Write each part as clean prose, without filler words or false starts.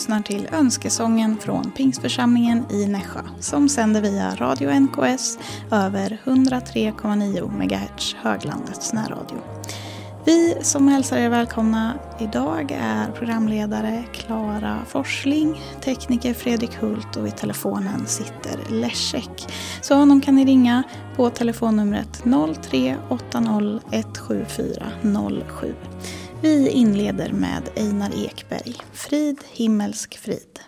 lyssnar till Önskesången från Pingstförsamlingen i Nässjö som sänder via Radio NKS över 103,9 MHz höglandets närradio. Vi som hälsar er välkomna idag är programledare Klara Forsling, tekniker Fredrik Hult och i telefonen sitter Leszek. Så honom kan ni ringa på telefonnumret 0380 174 07. Vi inleder med Einar Ekberg, Frid, himmelsk frid.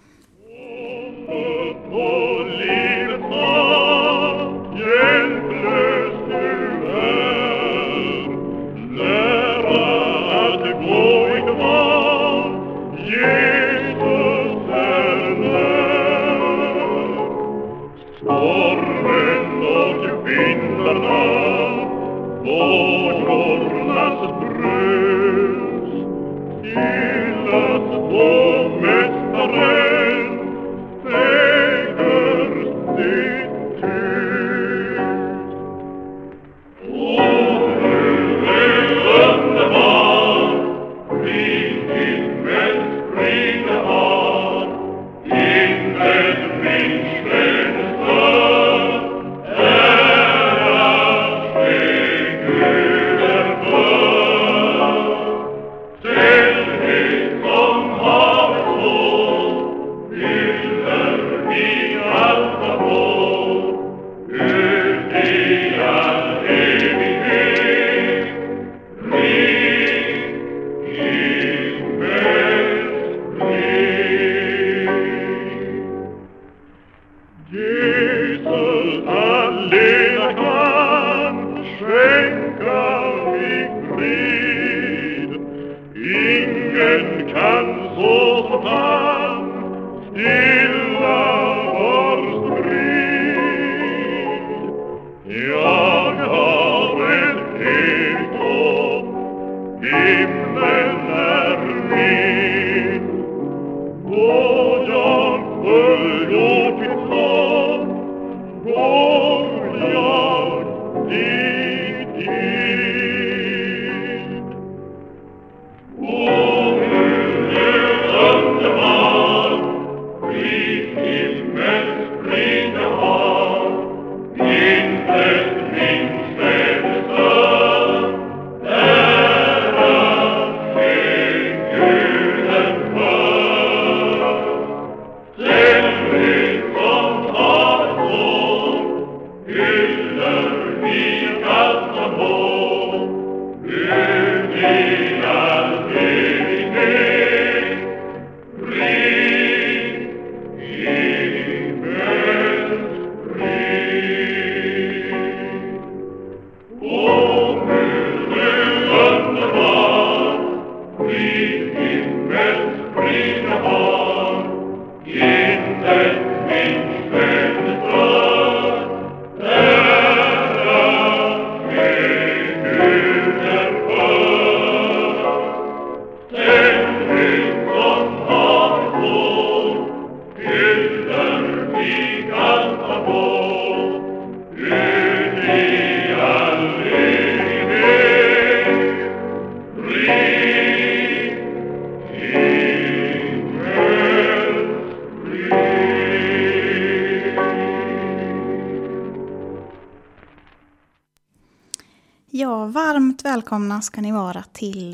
Ja, varmt välkomna ska ni vara till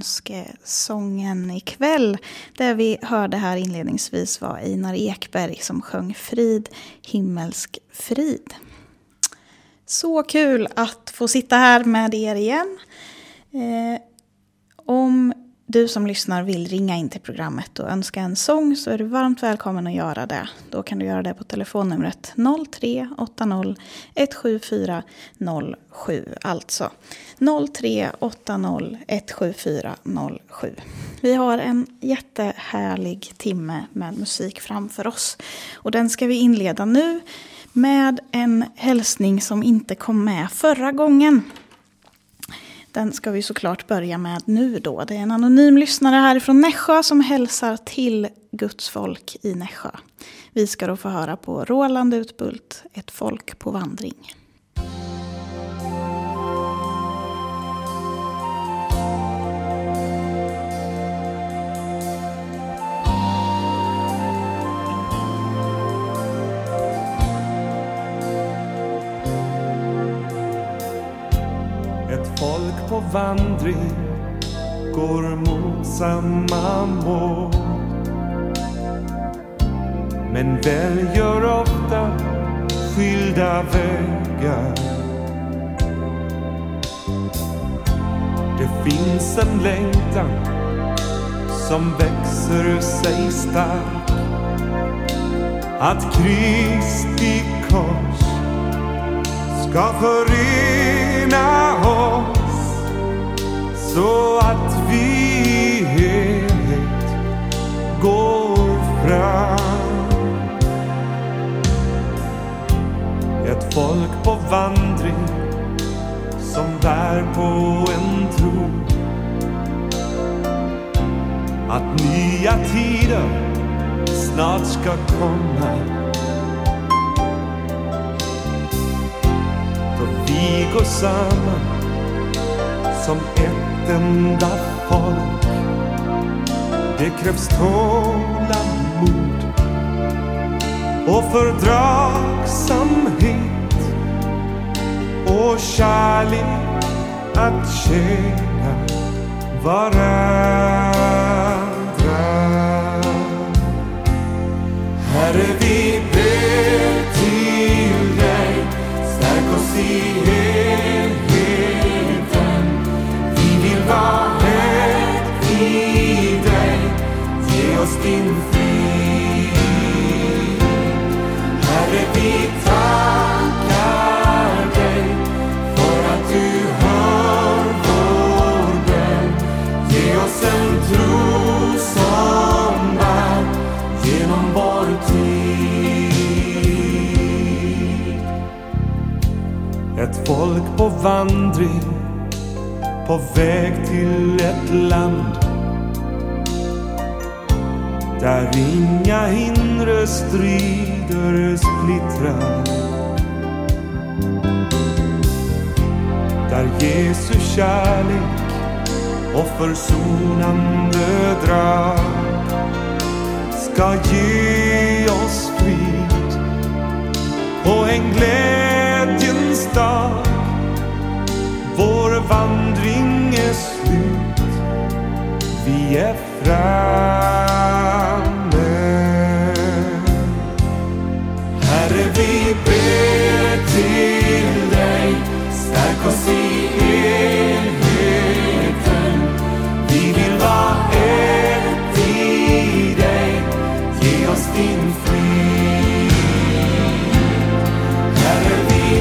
Önskesången ikväll. Det vi hörde här inledningsvis var Einar Ekberg som sjöng Frid, himmelsk frid. Så kul att få sitta här med er igen. Om du som lyssnar vill ringa in till programmet och önska en sång så är du varmt välkommen att göra det. Då kan du göra det på telefonnumret 0380 174 07. Alltså 0380 174 07. Vi har en jättehärlig timme med musik framför oss. Och den ska vi inleda nu med en hälsning som inte kom med förra gången. Den ska vi såklart börja med nu då. Det är en anonym lyssnare härifrån Nässjö som hälsar till Guds folk i Nässjö. Vi ska då få höra på Roland Utbult, Ett folk på vandring. vandring går mot samma mål, men väljer ofta skilda vägar. Det finns en längtan som växer sig stark, att Kristi kors ska förena oss, så att vi helt går fram. Ett folk på vandring som bär på en tro att nya tider snart ska komma, då vi går samman som ett enda folk. Det krävs tålamod och fördragsamhet och kärlek att tjäna varandra. Herre, vi ber till dig, stärk oss i helheten. Vi vill vara ett i dig, ge oss din frid. Herre, vi tackar dig för att du hör vår bön. Ge oss en tro som bär genom vår tid. Ett folk på vandring, på väg till ett land där inga inre strider splittrar, där Jesu kärlek och försonande drag ska ge oss frid på en glädjens dag. Vår vandring är slut, vi är framme. Herre, vi ber till dig, stärk oss i enheten. Vi vill vara ett i dig, ge oss din frid. Herre, vi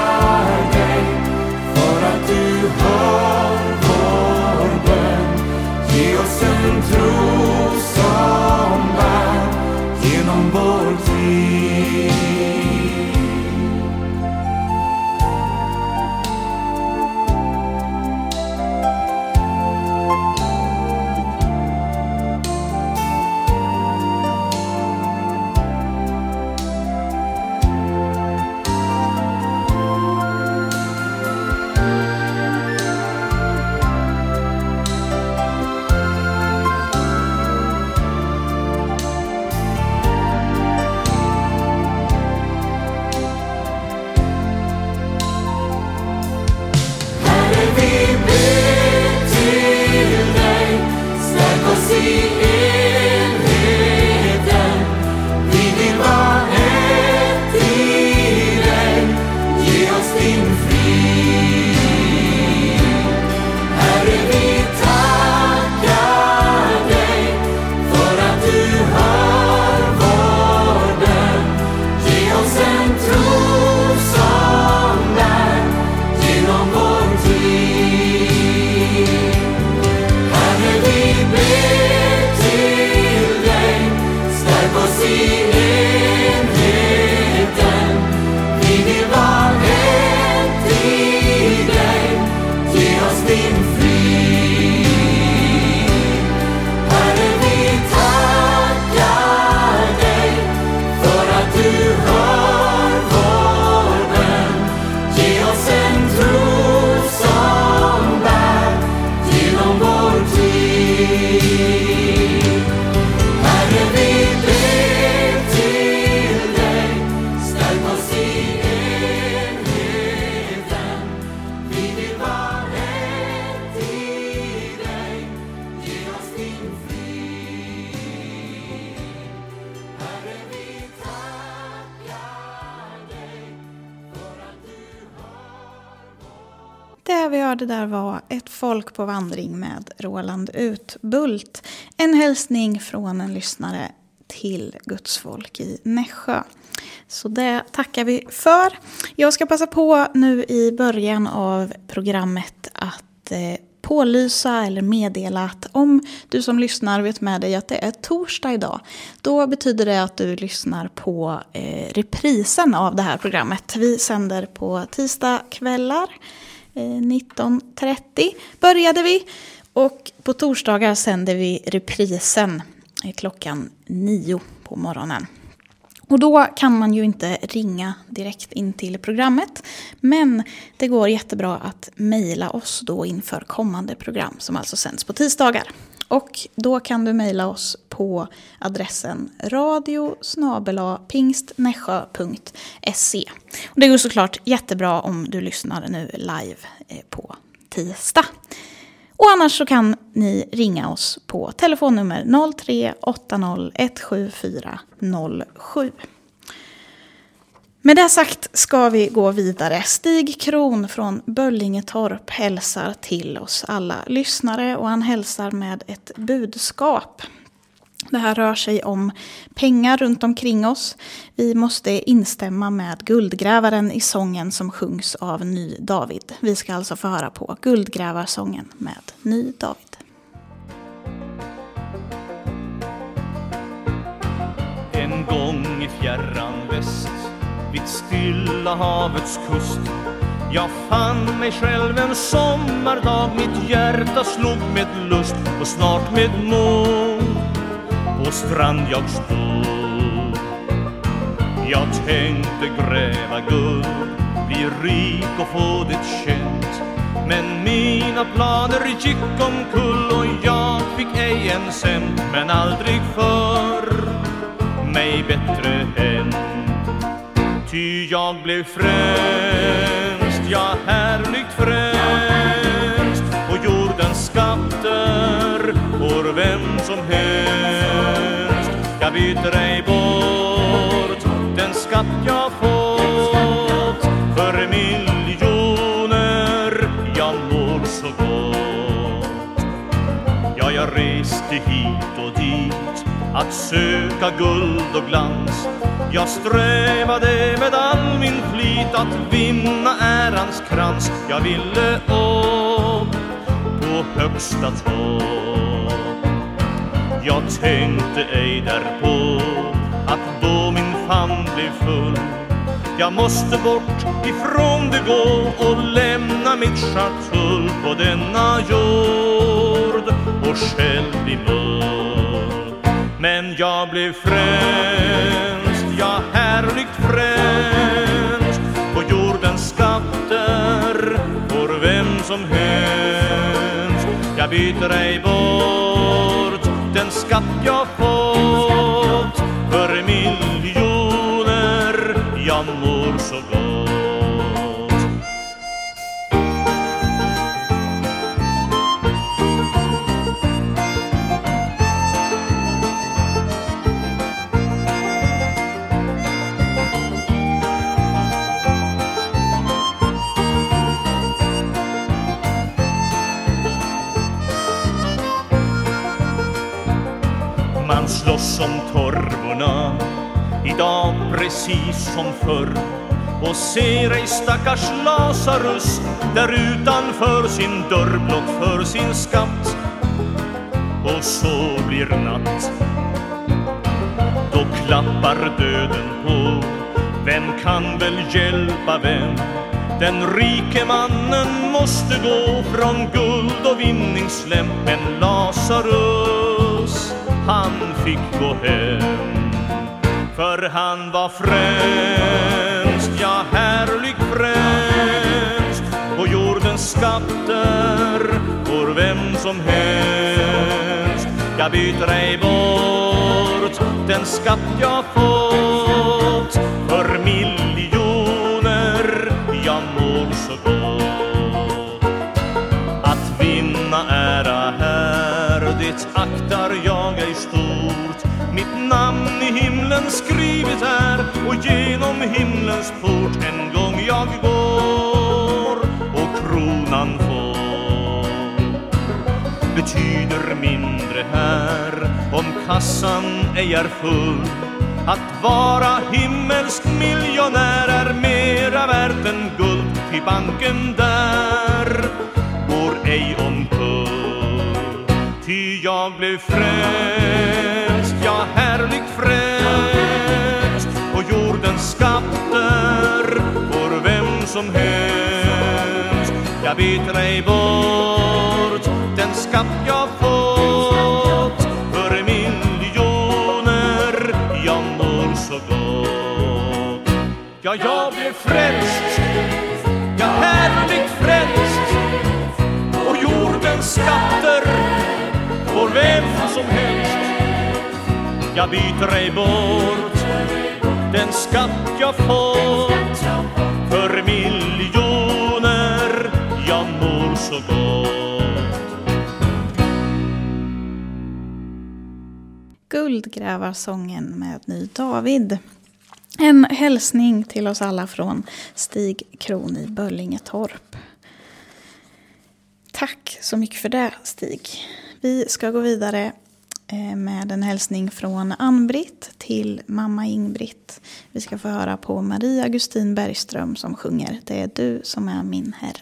tackar dig för att du hör vår bön. Det vi hörde där var Ett folk på vandring med Roland Utbult. En hälsning från en lyssnare till Guds folk i Nässjö. Så det tackar vi för. Jag ska passa på nu i början av programmet att pålysa eller meddela att om du som lyssnar vet med dig att det är torsdag idag, då betyder det att du lyssnar på reprisen av det här programmet. Vi sänder på tisdagskvällar 19.30 började vi, och på torsdagar sänder vi reprisen klockan 9 på morgonen. Och då kan man ju inte ringa direkt in till programmet, men det går jättebra att mejla oss då inför kommande program som alltså sänds på tisdagar. Och då kan du mejla oss på adressen radio@pingstnässjö.se. Och det går såklart jättebra om du lyssnar nu live på tisdag. Och annars så kan ni ringa oss på telefonnummer 0380 174 07. Med det sagt ska vi gå vidare. Stig Kron från Böllingetorp hälsar till oss alla lyssnare, och han hälsar med ett budskap. Det här rör sig om pengar runt omkring oss. Vi måste instämma med Guldgrävaren i sången som sjungs av Ny David. Vi ska alltså få höra på Guldgrävarsången med Ny David. En gång i fjärran väst, vid Stilla havets kust, jag fann mig själv en sommardag. Mitt hjärta slog med lust och snart med mod. På strand jag stod. Jag tänkte gräva guld, bli rik och få det känt. Men mina planer gick omkull och jag fick ej en cent. Men aldrig förr mig bättre än. Ty jag blev frälst, ja härligt frälst. Och jordens skatter får vem som helst. Jag byter ej bort den skatt jag fått för miljoner. Jag mår så gott. Ja, jag reste hit och dit att söka guld och glans. Jag strävade med all min flit att vinna ärans krans. Jag ville upp på högsta topp. Jag tänkte ej därpå att då min famn blev full, jag måste bort ifrån det gå och lämna mitt schatull på denna jord och själv bli mull. Men jag blev frälst, ja härligt frälst. På jordens skatter får vem som helst. Jag byter ej bort den skatt jag fått för miljoner. Jag mår så gott. Man slåss om torvorna idag precis som förr, och ser ej stackars Lazarus där utanför sin dörr blott för sin skatt. Och så blir natt, då klappar döden på. Vem kan väl hjälpa vem? Den rike mannen måste gå från guld och vinningslem. Men Lazarus, han fick gå hem, för han var frälst, ja härligt frälst. På jordens skatter får vem som helst. Jag byter ej bort den skatt jag fått för miljoner. Jag mår så gott. Att vinna ära här, det aktar jag ej stort. Mitt namn i himlen skrivet är, och genom himlens port en gång jag går, och kronan här om kassan ej är full. Att vara himmelsk miljonär är mera värt än guld till banken där går ej omkull. Ty jag blev frälst, ja härligt frälst, och jordens skatter får vem som helst. Jag vet ej bort den skatt jag fått, för miljoner jag mår så gott. Ja, jag blev frälst, ja härligt frälst, och jordens skatter får vem som helst. Jag byter ej bort den skatt jag fått, för miljoner jag mår så gott. Guldgrävarsången med Ny David. En hälsning till oss alla från Stig Kron i Böllingetorp. Tack så mycket för det, Stig. Vi ska gå vidare med en hälsning från Ann-Britt till mamma Ingbritt. Vi ska få höra på Maria Augustin Bergström som sjunger Det är du som är min herre.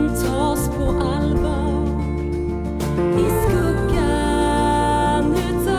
Skuggan ut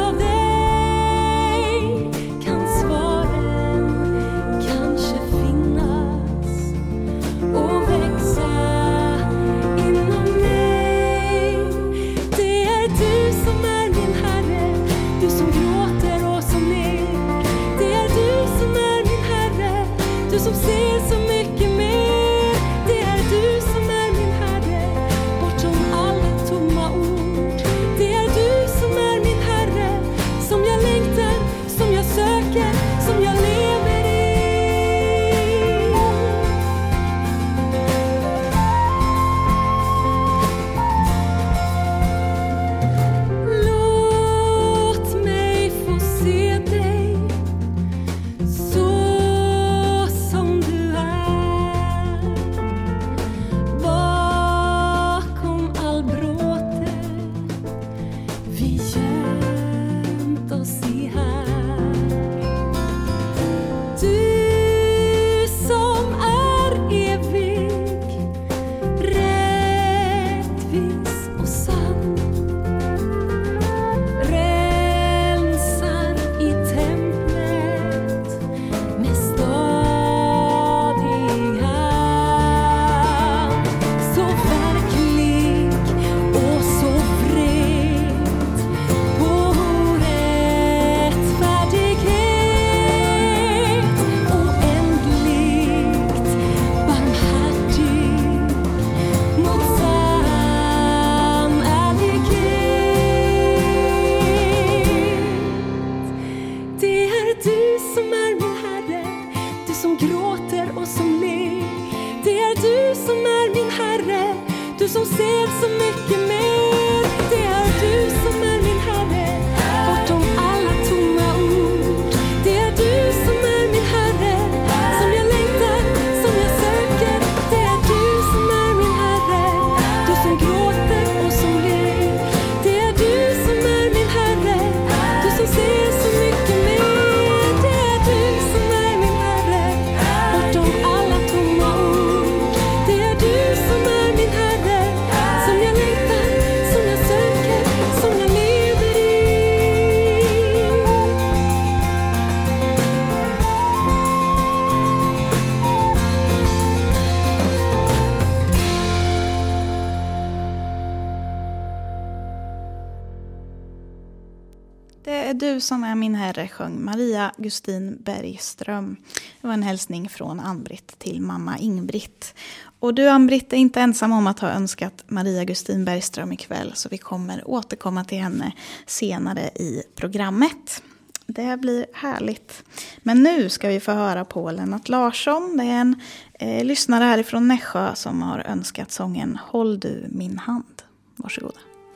Det är du som är min herre, sjöng Maria Gustin Bergström. Det var en hälsning från Ann-Britt till mamma Ingbritt. Och du, Ann-Britt, är inte ensam om att ha önskat Maria Gustin Bergström ikväll, så vi kommer återkomma till henne senare i programmet. Det blir härligt. Men nu ska vi få höra på Lennart Larsson. Det är en lyssnare härifrån Nässjö som har önskat sången Håll du min hand. Varsågoda.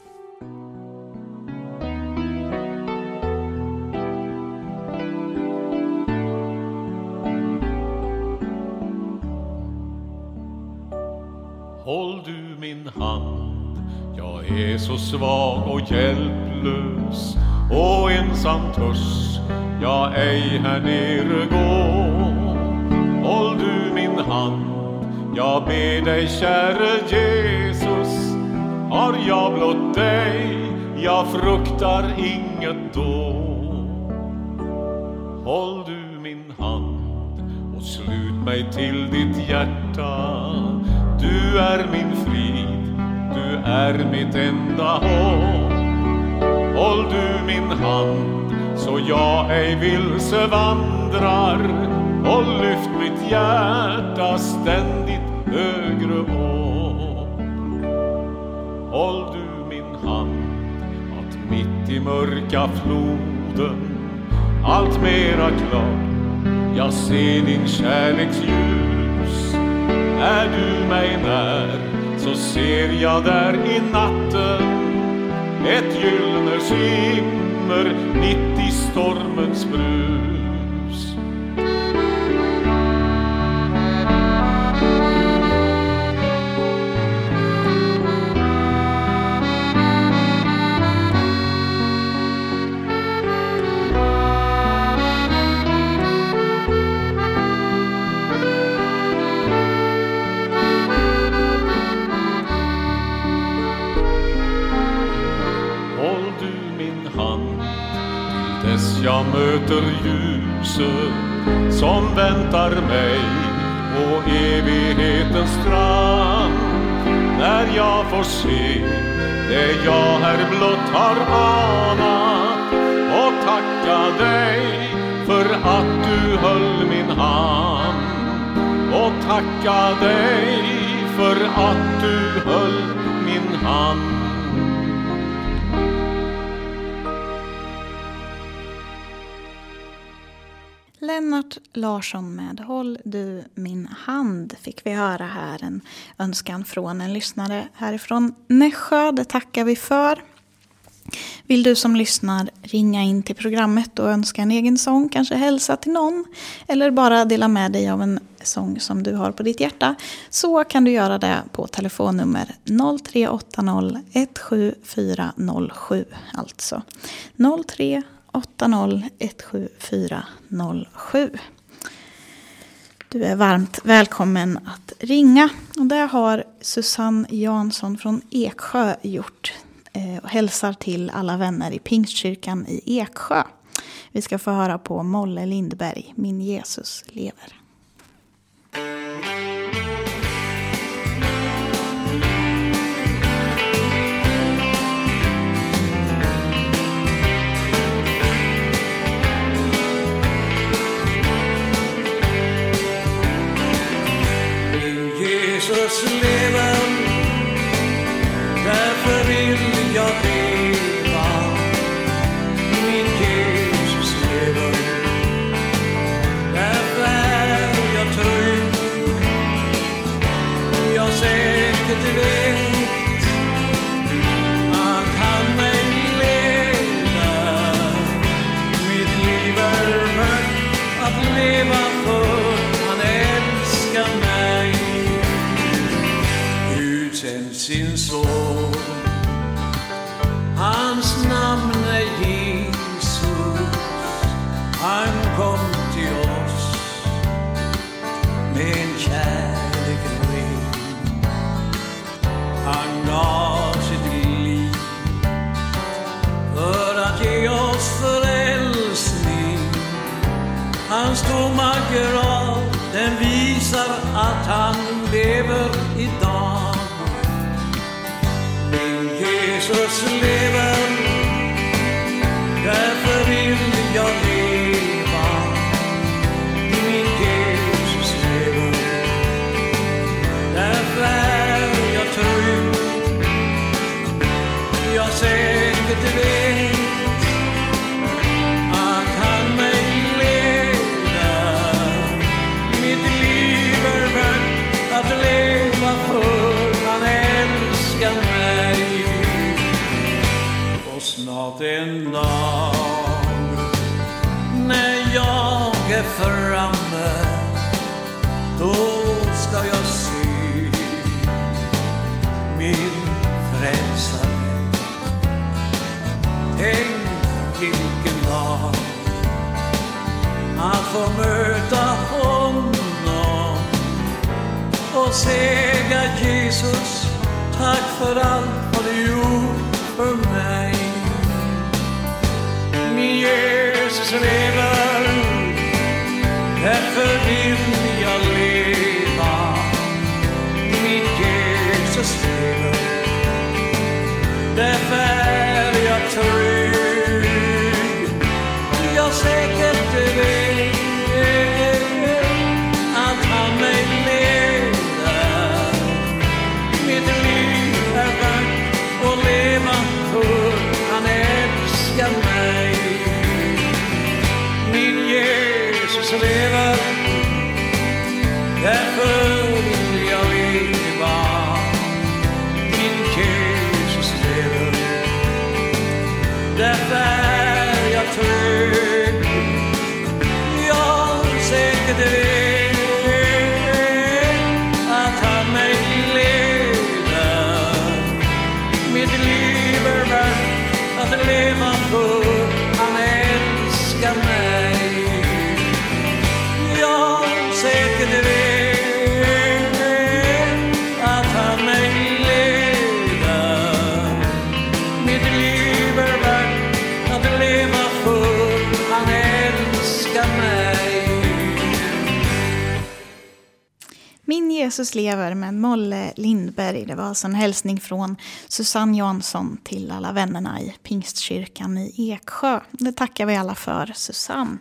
Håll du min hand, jag är så svag och hjälplös och ensam törs jag ej här nere gå. Håll du min hand, jag ber dig käre Jesus, har jag blott dig, jag fruktar inget då. Håll du min hand och slut mig till ditt hjärta. Du är min frid, du är mitt enda hopp. Håll du min hand så jag ej vilse vandrar, och lyft mitt hjärta ständigt högre upp. Håll du min hand att mitt i mörka floden allt mera klart jag ser din kärleks ljus. Är du mig när så ser jag där i natten ett gyllene skimmer mitt i stormens brus. Jag möter ljuset som väntar mig på evighetens strand. När jag får se det jag här blott har anat, och tacka dig för att du höll min hand. Och tacka dig för att du höll min hand. Lennart Larsson med Håll du min hand fick vi höra här, en önskan från en lyssnare härifrån Nässjö. Det tackar vi för. Vill du som lyssnar ringa in till programmet och önska en egen sång, kanske hälsa till någon eller bara dela med dig av en sång som du har på ditt hjärta, så kan du göra det på telefonnummer 0380 17407, alltså 0380 17407. Du är varmt välkommen att ringa. Och det har Susanne Jansson från Eksjö gjort. Och hälsar till alla vänner i Pingstkyrkan i Eksjö. Vi ska få höra på Molle Lindberg, Min Jesus lever. Jesus lever, därför vill jag leva. Min Jesus lever, därför är jag trygg. Jag säkert vet att han mig leder. Mitt liv är värt att leva för, han älskar mig. Sin son, hans namn är Jesus. Han kom till oss med en kärlek ren. Han gav sitt liv för att ge oss frälsning. Hans tomma grav, den visar att han lever idag. Jesus lever, därför säkert vet att han mig leder. Mitt liv är värt att leva för han älskar mig. Och snart en dag när jag är framme, då ska jag se min frälsare. Tänk vilken dag att få möta honom och säga Jesus, tack för allt vad du gjort för mig. Min Jesus lever, därför vill jag leva. Min Jesus lever, därför är jag trygg. Jag säkert vet att han mig leder. Mitt liv är värt att leva för han älskar mig. Min Jesus lever, därför vill jag leva. Min Jesus lever, därför är jag trygg. Jag säkert vet att han mig leder. Mitt liv är värt att leva för han älskar mig. Jag säkert vet att han mig leder. Mitt liv är värt att leva för han älskar mig. Min Jesus lever med Molle Lindberg. Det var alltså en hälsning från Susanne Jansson till alla vännerna i Pingstkyrkan i Eksjö. Det tackar vi alla för, Susanne.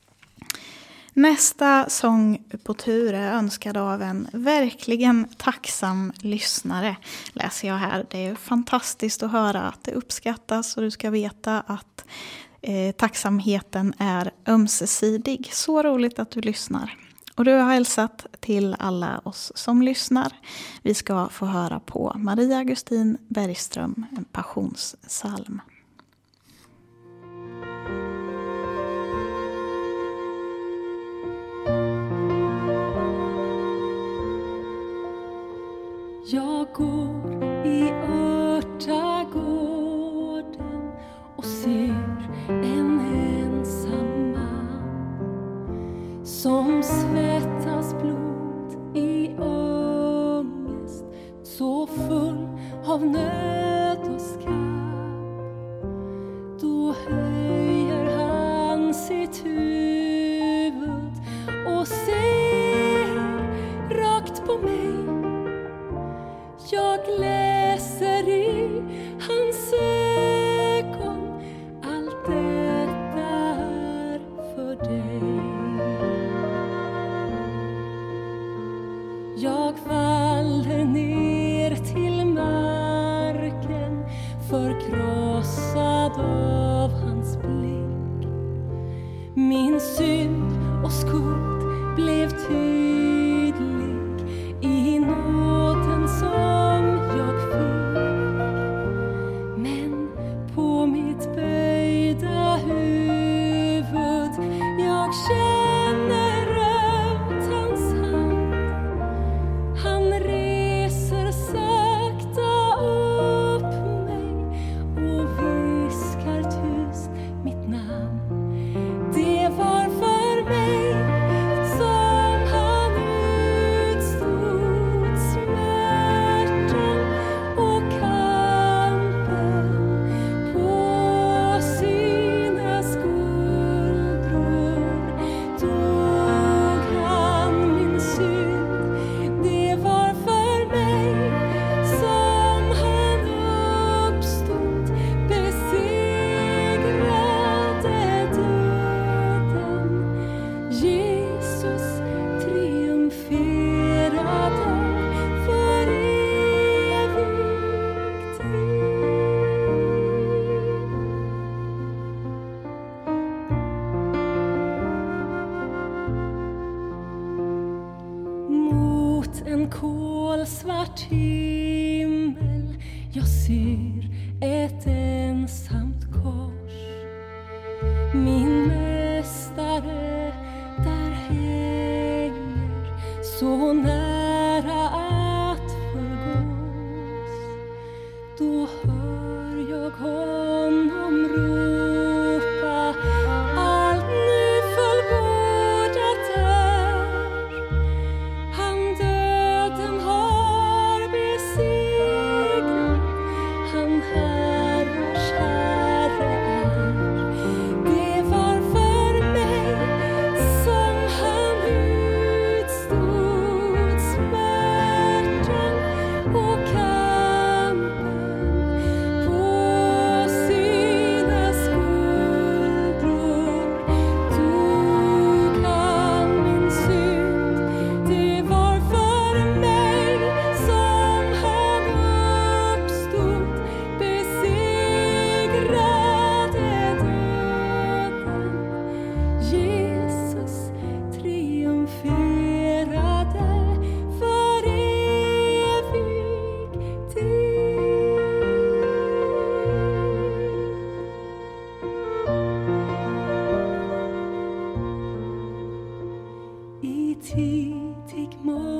Nästa sång på tur är önskad av en verkligen tacksam lyssnare, läser jag här. Det är fantastiskt att höra att det uppskattas, och du ska veta att tacksamheten är ömsesidig. Så roligt att du lyssnar. Och du har hälsat till alla oss som lyssnar. Vi ska få höra på Maria Augustin Bergström, en passionssalm. Jag går i örtagården och ser en ensam man som svettas blod i ångest, så full av nöd och skam. himmel jag ser ett ensamt kors. Min mästare där hänger, så nära att förgås. Då hör jag honom ropa, allt nu fullbordat är. Han döden har besegrat, han herrars herre är. Det var för mig som han utstod smärtan och kampen på sina skuldror. Tog han min synd, det var för mig som han uppstod, besegrade döden. Jesus triumferade för evig tid. I tidig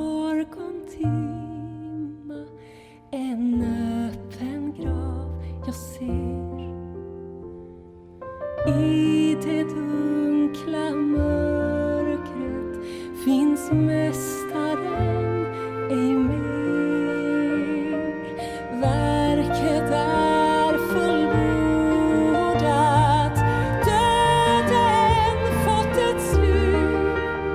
morgontimma en öppen grav jag ser. I det dunkla mörkret finns mästaren ej mer. Verket är fullbordat, döden fått ett slut.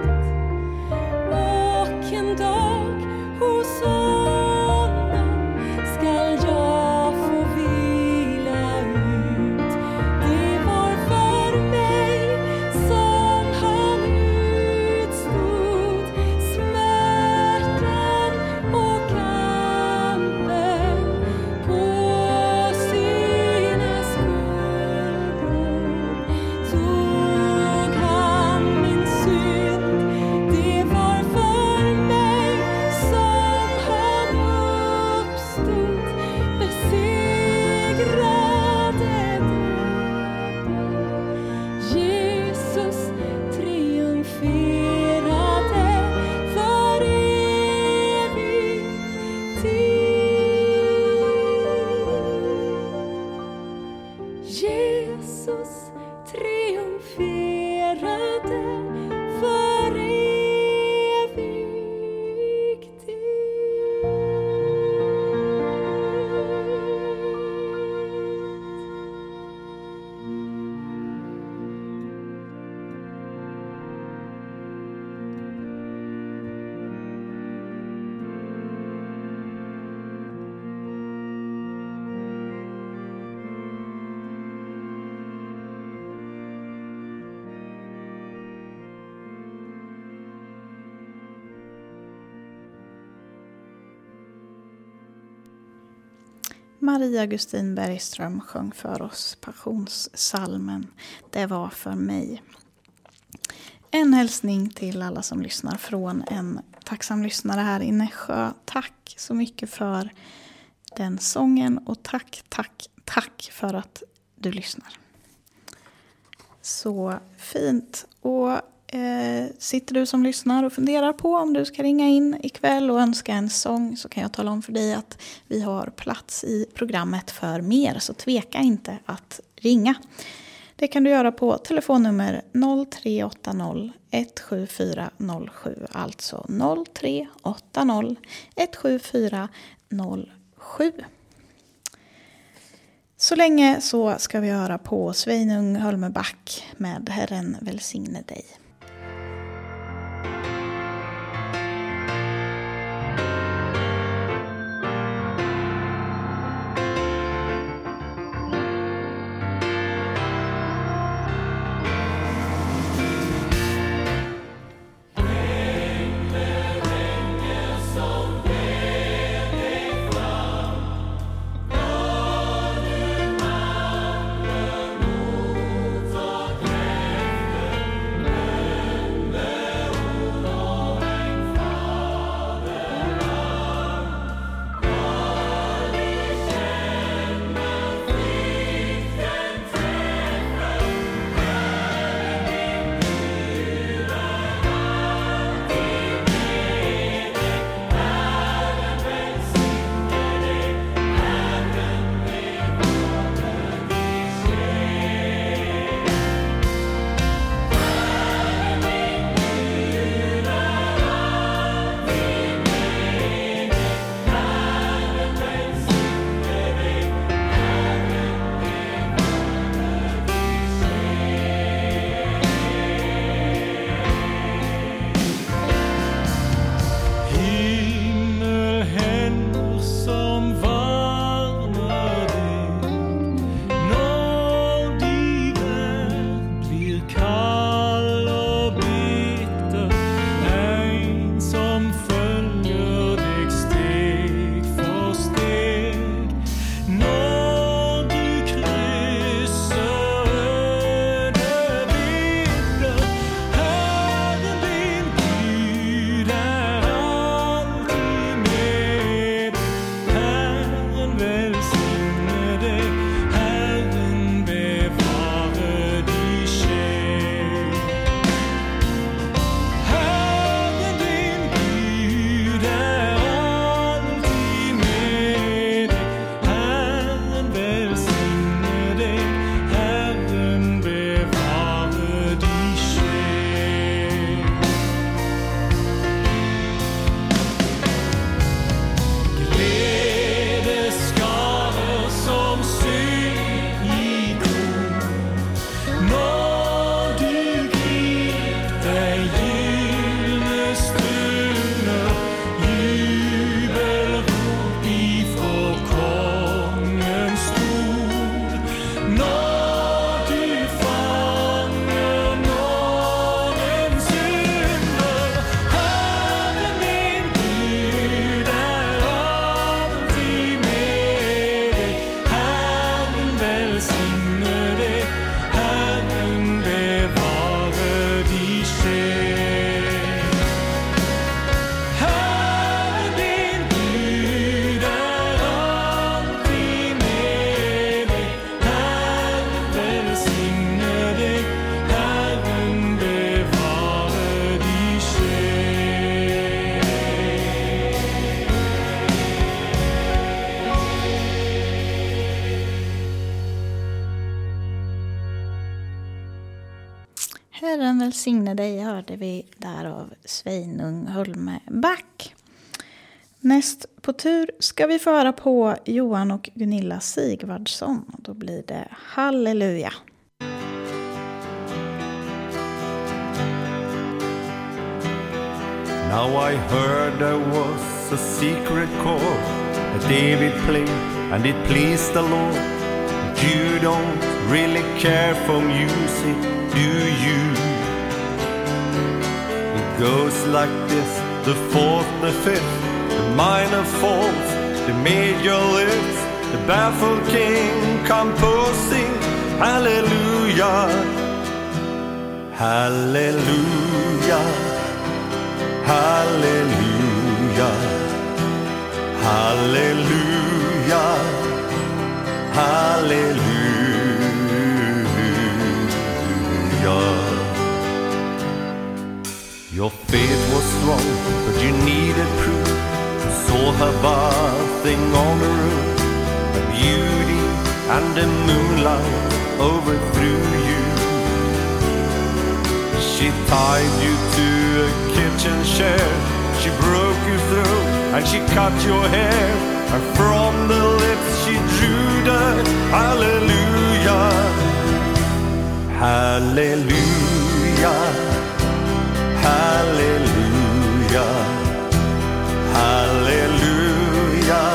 Och en dag hos honom skall jag få vila ut. Det var för mig som han utstod smärtan och kampen på sina skuldror. Tog han min synd, det var för mig som han uppstod, besegrade döden. Jesus triumferade för evig tid. Jesus triumferade för evig tid. Maria Gustin Bergström sjöng för oss passionssalmen Det var för mig. En hälsning till alla som lyssnar från en tacksam lyssnare här i Nässjö. Tack så mycket för den sången och tack för att du lyssnar. Så fint. Och sitter du som lyssnar och funderar på om du ska ringa in ikväll och önska en sång, så kan jag tala om för dig att vi har plats i programmet för mer, så tveka inte att ringa. Det kan du göra på telefonnummer 0380 174 07, alltså 0380 174 07. Så länge så ska vi höra på Sveinung Hölmeback med Herren välsigne dig. Efter Herren välsigne dig hörde vi där av Sveinung Holmeback. Näst på tur ska vi föra på Johan och Gunilla Sigvardsson. Då blir det Halleluja. Now I heard there was a secret chord that David played and it pleased the Lord. You don't really care for music, do you? It goes like this, the fourth, the fifth, the minor falls, the major lifts, the baffled king composing, hallelujah, hallelujah, hallelujah, hallelujah, hallelujah. Your faith was strong, but you needed proof. You saw her bathing on the roof. The beauty and the moonlight overthrew you. She tied you to a kitchen chair. She broke you through and she cut your hair. And from the lips she drew the hallelujah, hallelujah, hallelujah, hallelujah,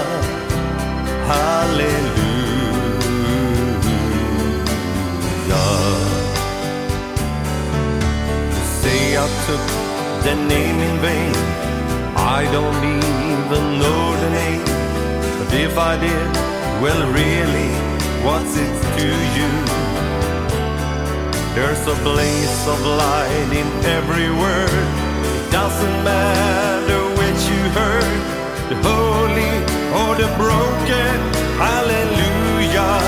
hallelujah. You say I took the name in vain. I don't even know the name. But if I did, well really, what's it to you? There's a blaze of light in every word. It doesn't matter which you heard, the holy or the broken. Hallelujah,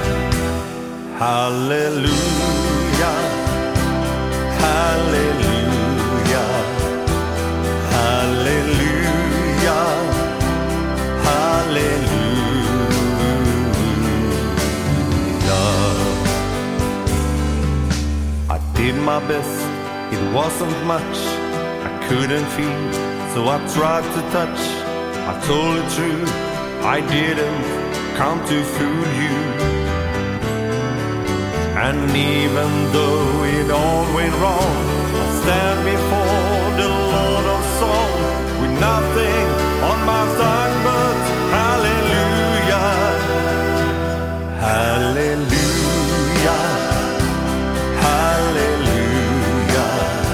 hallelujah, hallelujah, hallelujah, hallelujah. I did my best, it wasn't much. I couldn't feel, so I tried to touch. I told the truth, I didn't come to fool you. And even though it all went wrong, I stand before the Lord of Song with nothing on my tongue but hallelujah, hallelujah, hallelujah,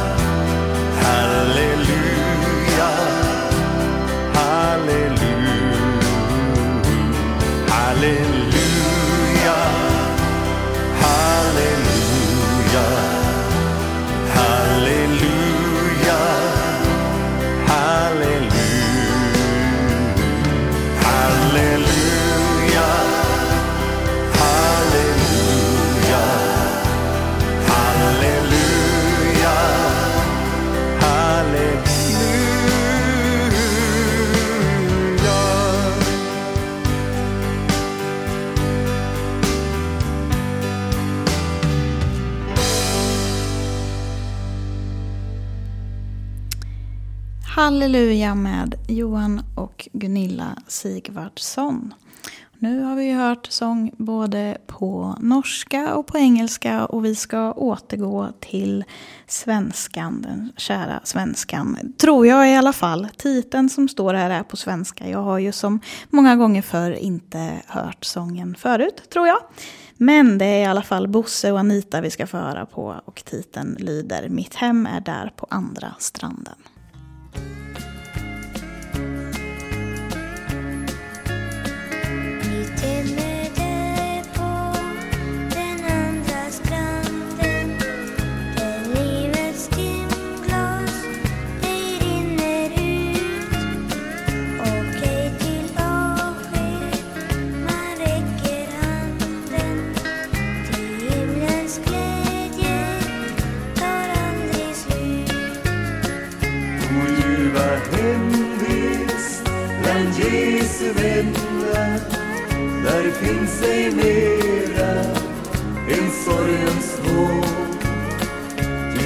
hallelujah, hallelujah, hallelujah, hallelujah, hallelujah, Halleluja med Johan och Gunilla Sigvardsson. Nu har vi hört sång både på norska och på engelska och vi ska återgå till svenskan, den kära svenskan. Tror jag i alla fall. Titeln som står här är på svenska. Jag har ju som många gånger förr inte hört sången förut, tror jag. Men det är i alla fall Bosse och Anita vi ska få höra på och titeln lyder Mitt hem är där på andra stranden. Där finns ej mera en sorgens hål. Du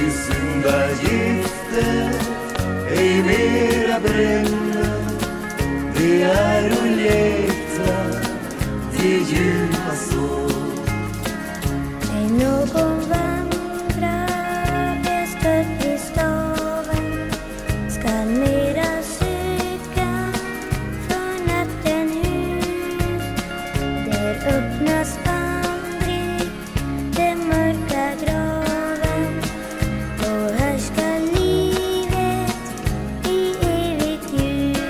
någon vandrar stött i staven skall mera söka för natten hus. Där öppnas aldrig den mörka graven och här ska livet i evigt ljus.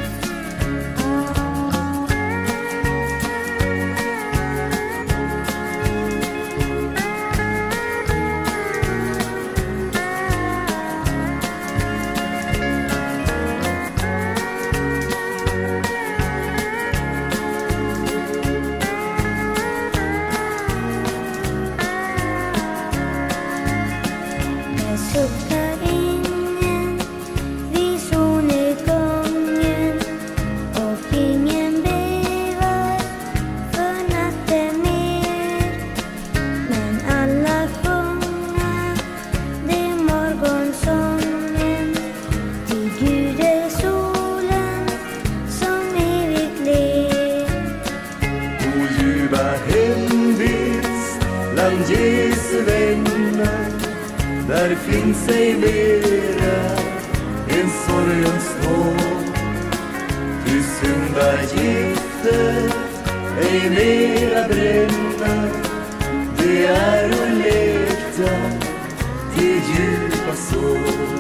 Där suckar ingen vid solnedgången och ingen bävar för natten mer. Men alla sjunga det morgonsången till Gud är solen som evigt ler. O ljuva hemvist bland Jesu vänner, där finns ej mera en sorgens tår. Ty syndagiftet ej mera bränner, det är att läka det djupa sår.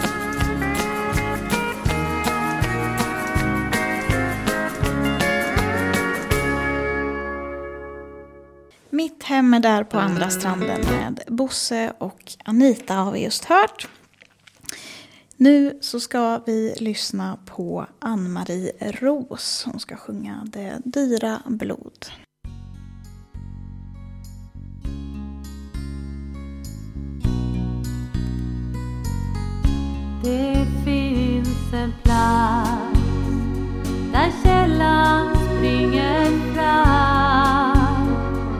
Mitt hem är där på andra stranden med Bosse och Anita har vi just hört. Nu så ska vi lyssna på Ann-Marie Ros. Hon ska sjunga Det dyra blod. Det finns en plats där källan springer fram,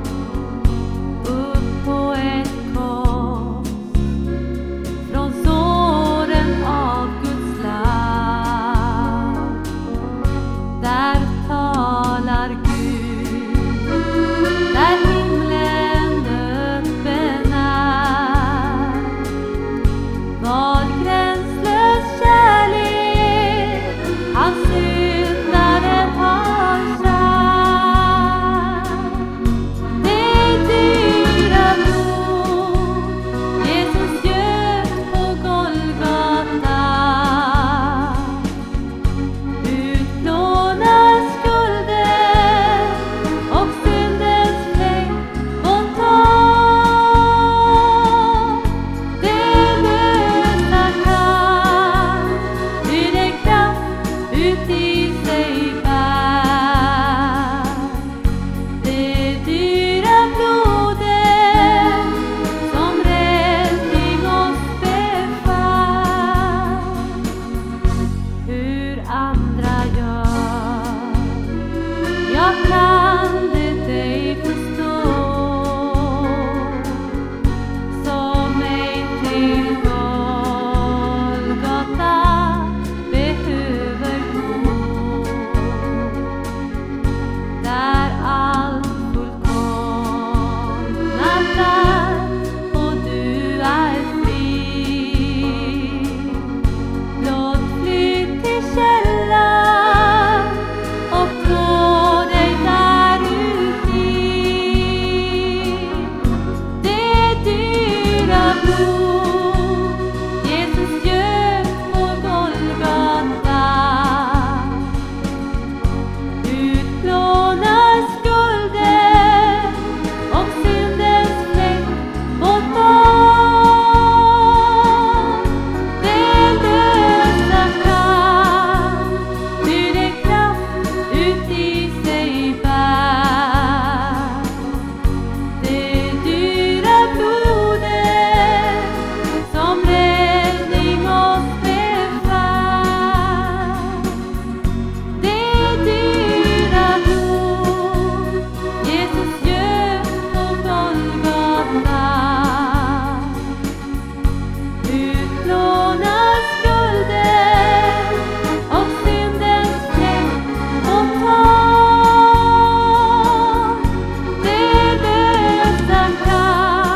upp på ett kors från såren av Guds lam. Där talar Gud, där himlen öppen är. Vad gränslös kärlek hans syndare har satt. Det dyra blod Jesus göt på Golgata utplånar skulden och syndens fläck bort tar. Det lösa kan ur det kraft ut i sig bär. Det dyra blodet som räddning oss befär. Hur andra gör, jag kan det ej förstå, som ej till Golgata behöver gå. Där allt fullkomnat är och du är fri. Låt fly till källan och få dig där uti. Det dyra blod Jesus göt på Golgata utplånar skulden och syndens fläck bort tar. Det lösa kan ur det kraft ut i sig bär. Det dyra blodet som räddning oss befär. Det dyra blod Jesus göt på Golgata utplånar skulden och syndens fläck bort tar. Det lösa kan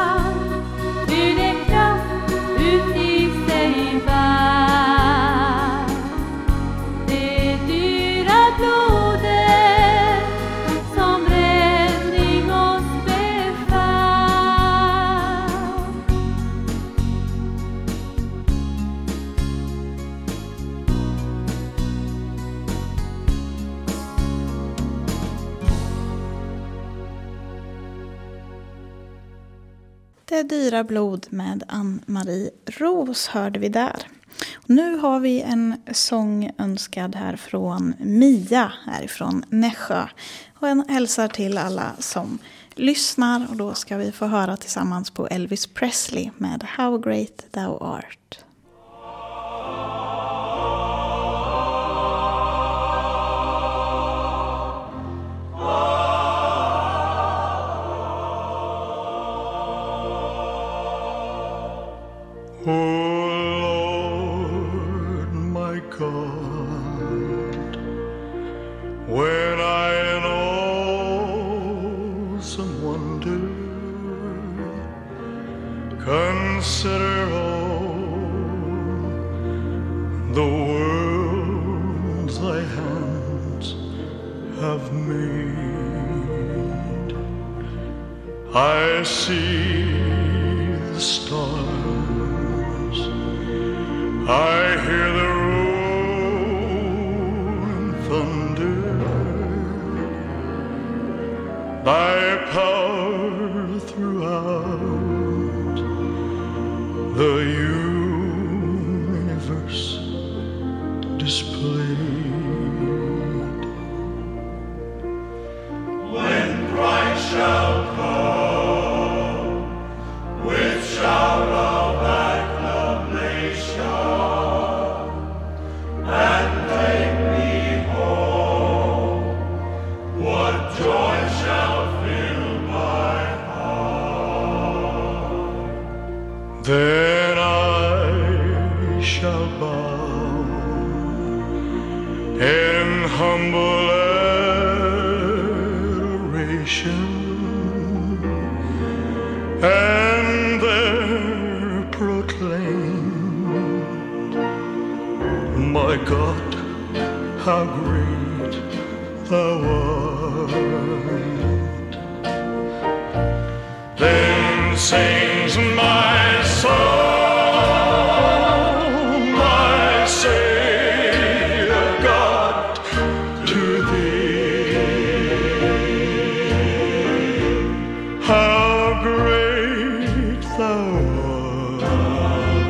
Det dyra blod med Ann-Marie Ros hörde vi där. Och nu har vi en sång önskad här från Mia härifrån Nässjö. Och en hälsar till alla som lyssnar, och då ska vi få höra tillsammans på Elvis Presley med How Great Thou Art. Oh Lord, my God, when I in awesome wonder consider all the worlds thy hands have made, I see the stars, I hear the rolling thunder, thy power throughout the universe displayed. When Christ shall come with shout of acclamation and take me home, what joy shall fill my heart. Then I shall bow in humble adoration and there proclaim, my God, how great thou art. Then sings my soul, my Savior God, to thee. How great thou art,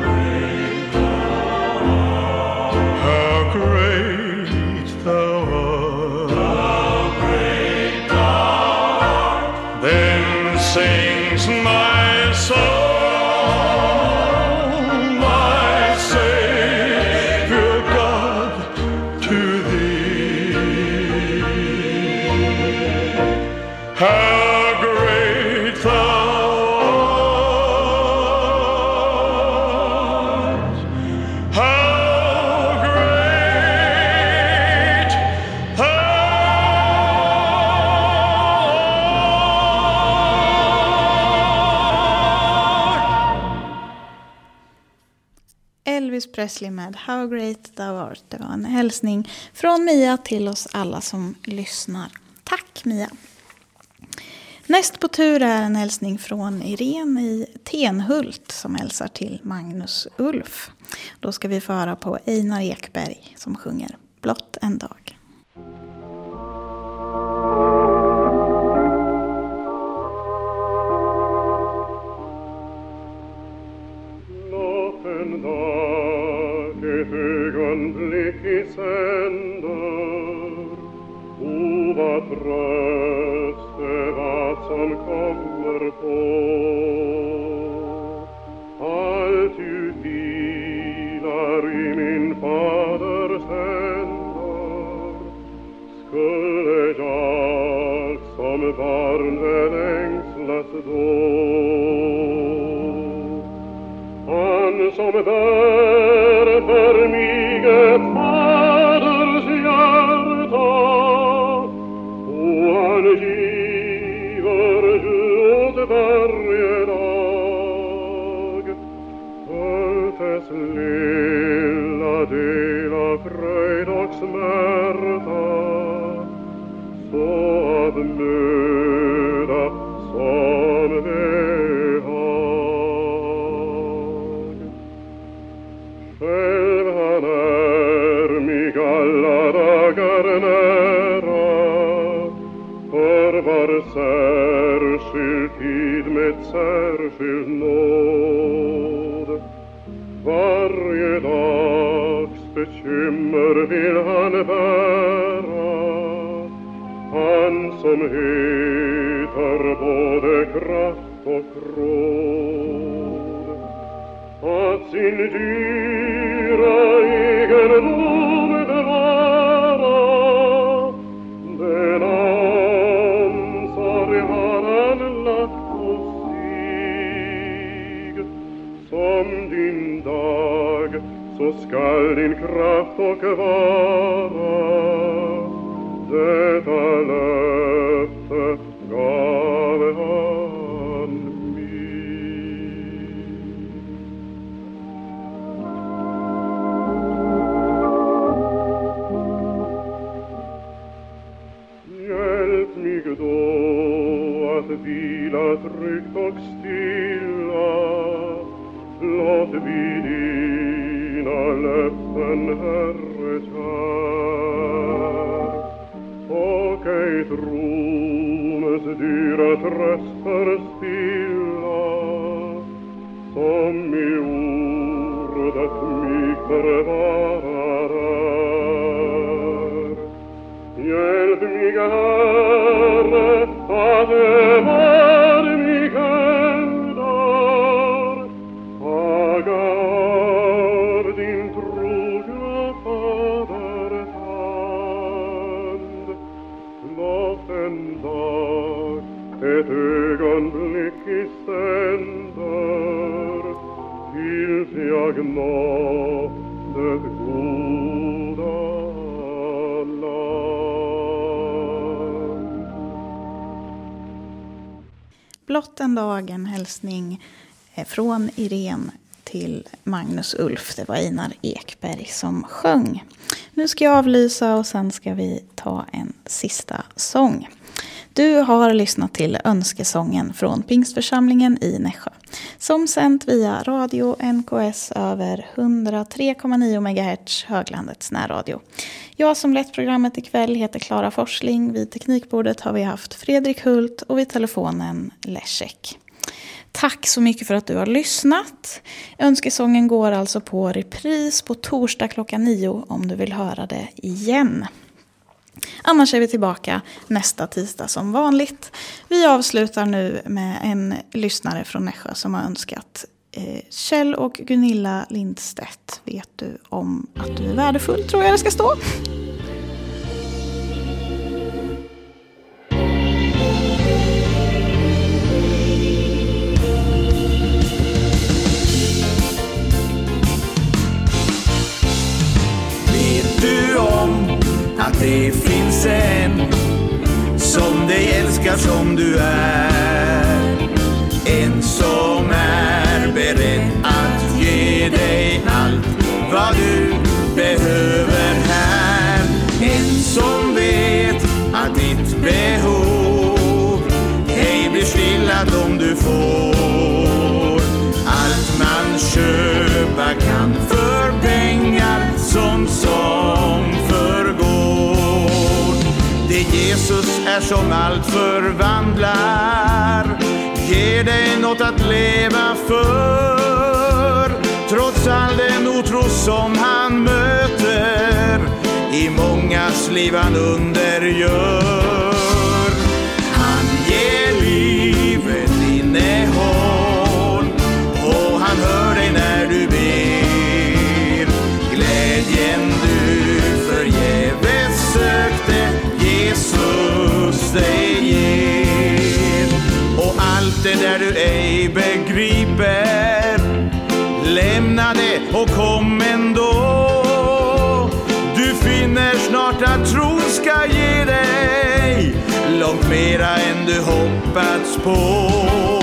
how great thou art, then sings my soul, my Savior God, to thee. How great thou art, how great thou Elvis Presley med How Great Thou Art. Det var en hälsning från Mia till oss alla som lyssnar. Tack Mia! Näst på tur är en hälsning från Irene i Tenhult som hälsar till Magnus Ulf. Då ska vi få höra på Einar Ekberg som sjunger Blott en dag. Blott en dag, ett ögonblick i sänder, o vad tröst vad som kommer på. Allt utvilar i min faders händer, skulle jag som barn väl ängslas då. Han som bär för mig ett faders hjärta, och han giver ju åt varje dag allt dess lilla del av fröjd och smärta, så av möda som behag. Själv han är mig alla dagar nära, för var särskild tid med särskild till nåd. Varje dags bekymmer vill han bära, han som heter både kraft och råd. Att sin dyra egendom bevara, den ansvar har han lagt på sig. Som din dag så skall din kraft och vara, detta löfte gav han mig. Hjälp mig då att vila tryggt och stilla, låt vid dina löften, Herre kär, och ej trons dyra tröst förspilla, som i ordet mig förvarar. Hjälp mig, Herre, att var mig hävdar, agar din trogna faders hand. Låt en dag, ett ögonblick i sänder, tills jag når det goda land. Blott en dag, en hälsning från Irene till Magnus Ulf. Det var Einar Ekberg som sjöng. Nu ska jag avlysa och sen ska vi ta en sista sång. Du har lyssnat till önskesången från Pingstförsamlingen i Nässjö, som sänt via radio NKS över 103,9 MHz Höglandets närradio. Jag som lett programmet ikväll heter Klara Forsling. Vid teknikbordet har vi haft Fredrik Hult och vid telefonen Leszek. Tack så mycket för att du har lyssnat. Önskesången går alltså på repris på torsdag klockan 9 om du vill höra det igen. Annars är vi tillbaka nästa tisdag som vanligt. Vi avslutar nu med en lyssnare från Nässjö som har önskat Kjell och Gunilla Lindstedt. Vet du om att du är värdefull, tror jag det ska stå. Vet du om att det finns en som dig älskar som du är, en som är beredd att ge dig allt vad du behöver här, en som vet att ditt behov ej blir stillat om du får allt man köpa kan för pengar som förgår. Det Jesus är som allt förvandlar, ger dig något att leva för, trots all den otro som han möter i mångas liv han undergör. Han ger livet innehåll och han hör dig när du ber. Glädjen du förgäves sökte Jesus dig ger. Och allt det där du ej begriper, lämna det och kom ändå. Du finner snart att tron ska ge dig långt mera än du hoppats på.